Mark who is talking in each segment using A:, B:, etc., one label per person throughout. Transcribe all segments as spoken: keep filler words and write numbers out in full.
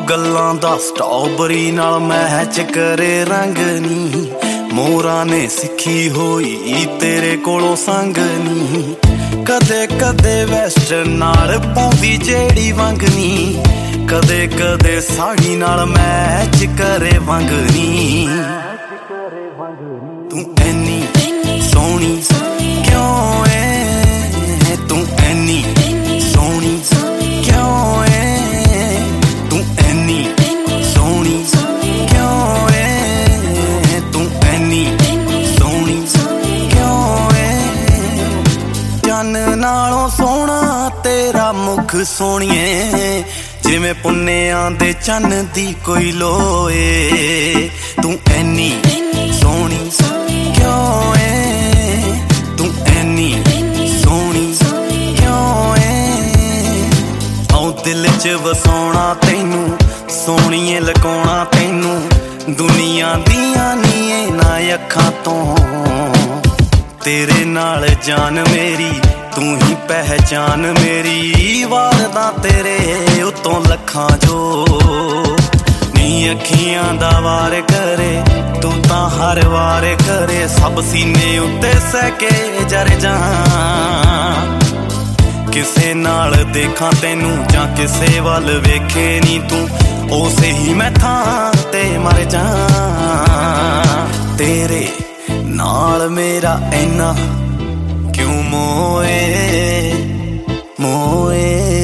A: गल्लां दा स्ट्रॉबरी नाल मैच करे रंग नी। मोरां ने सिखी होई तेरे कोलों संग नी। कदे कदे वेस्टर्न नाल पौंदी जेड़ी वंग नी। कदे कदे साड़ी नाल मैच करे वंग नी। तू ऐनी सोहनी क्यों है, तू ऐनी सोहनी क्यों है, तू ऐनी सोहनी क्यों है, तू ऐनी सोहनी क्यों है। चन नालों सोहना तेरा मुख सोहणिए, जिवें पुन्नेआं दे चन दी कोई लोए। तू ऐनी सोहनी क्यों है, तू ऐनी सोहनी क्यों है। औ दिल च वसाउणा तैनू, सोहणीए लकाउणा तैनू दुनिया दियां नी इन्हां अखां तों। तेरे नाल जान मेरी तू ही पहचान मेरी। वारदा तेरे उतों लखां जो नी अखियां दा वार करे, तू तां हर वार करे। सब सीने उत्ते सैके जर जा, किसे नाल देखा तेनू जां किसे वल वेखे नी तू। उसे ही मैं थां ते मर जा, तेरे नाल मेरा ऐना क्यों मोए मोए।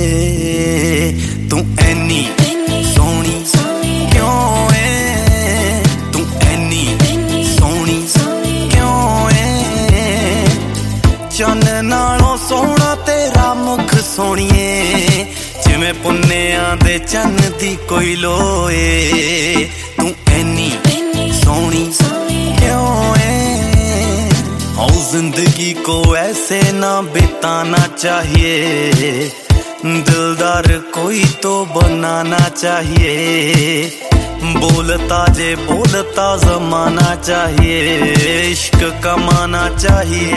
A: तू ऐनी सोहनी क्यों है, तू ऐनी सोहनी क्यों है। चन नालों सोहना तेरा मुख सोहणिए, जिवें पुन्नेआं दे चन दी कोई लोए। तू ऐनी सोहनी क्यों है। औ जिंदगी को ऐसे ना बिताना चाहिए, दिलदार कोई तो बनाना चाहिए। बोलता जे बोलता जमाना चाहिए, इश्क कमाना चाहिए,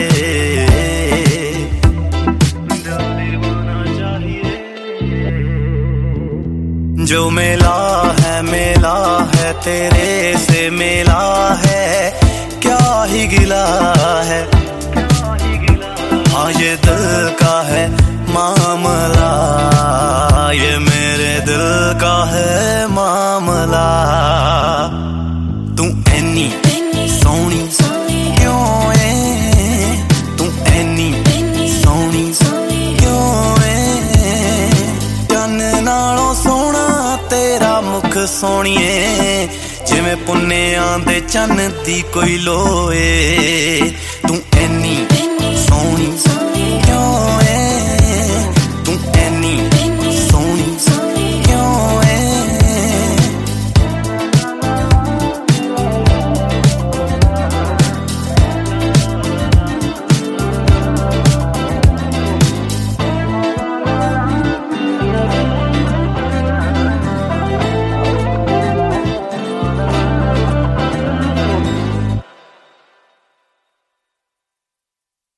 A: दिल दीवाना चाहिए। जो मेला है मेला है तेरे से मेला है, क्या ही गिला है। हाँ ये दिल का है मामला, ये मेरे दिल का है मामला। तू ऐनी सोहनी क्यों है, तू ऐनी सोहनी क्यों है। चन नालों सोहना तेरा मुख सोहणिए, जिवें पुन्नेआं दे चन दी कोई लोए। तू ऐनी सोहनी